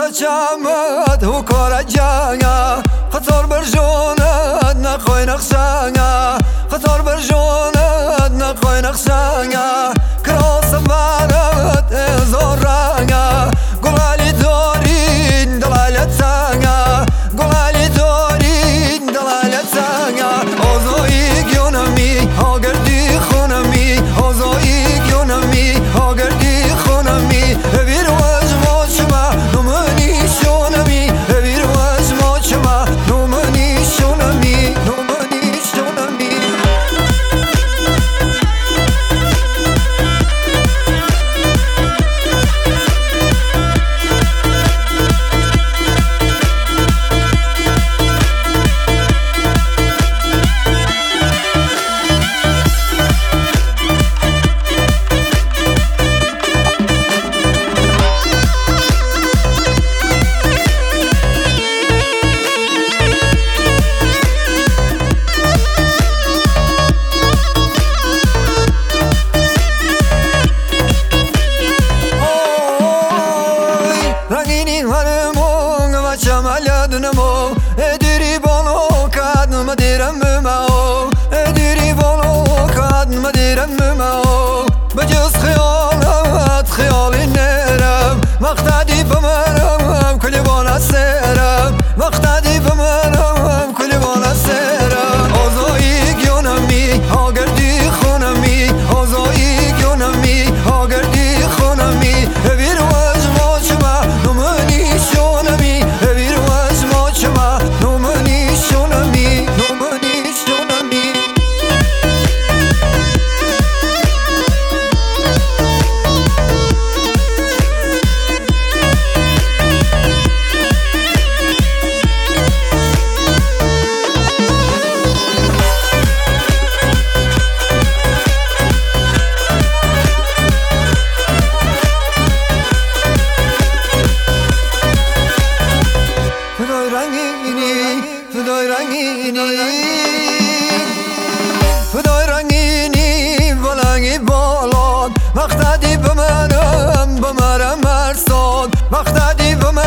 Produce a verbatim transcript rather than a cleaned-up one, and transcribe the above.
چامد و کار جنگا خطر بر جونت نخوای نخشنگا خطر بر جونت نخوای نخشنگا کراس بارت زور رنگا گلالی دارین دلالت سنگا گلالی دارین دلالت سنگا آزایی گیونمی آگردی خونمی آزایی گیونمی آگردی خونمی بیر وز ماچما نومنی شونمی بیر وز ماچما نومنی شونمی نومنی شونمی نمو ادری بالو کاد مدیرم ماو ادری بالو کاد مدیرم ماو بجز خیالات خیالی نرم مقتدی بمرم کلی بالا سرم مقتدی بمرم کلی بالا سرم آزایی گیونمی آگردی خونمی آزایی گیونمی آگردی خونمی بیر وز ماچما نومنی شونمی بیر وز ماچما نومنی شونمی نومنی شونمی فدای رنگینی فدای رنگینی فدای رنگینی بلنگی بالاد مقتدی بمرم بمرم مرساد مقتدی بمرم